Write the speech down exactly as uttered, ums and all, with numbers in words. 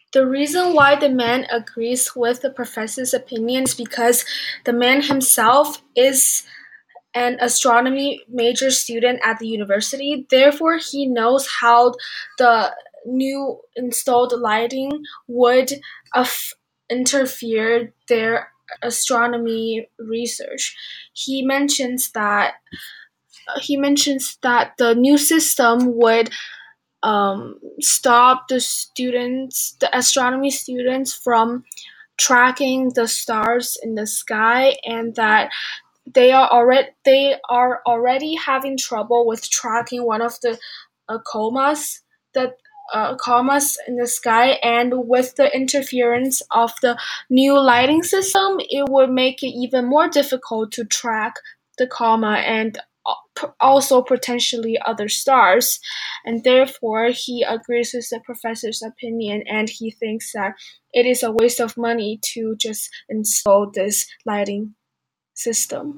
The reason why the man agrees with the professor's opinion is because the man himself is an astronomy major student at the university. Therefore, he knows how the new installed lighting would af- interfere their astronomy research. He mentions that he mentions that the new system would um, stop the students, the astronomy students, from tracking the stars in the sky, and that they are already they are already having trouble with tracking one of the uh, comas that uh, comas in the sky, and with the interference of the new lighting system, it would make it even more difficult to track the coma and also potentially other stars. And therefore he agrees with the professor's opinion, and he thinks that it is a waste of money to just install this lighting system.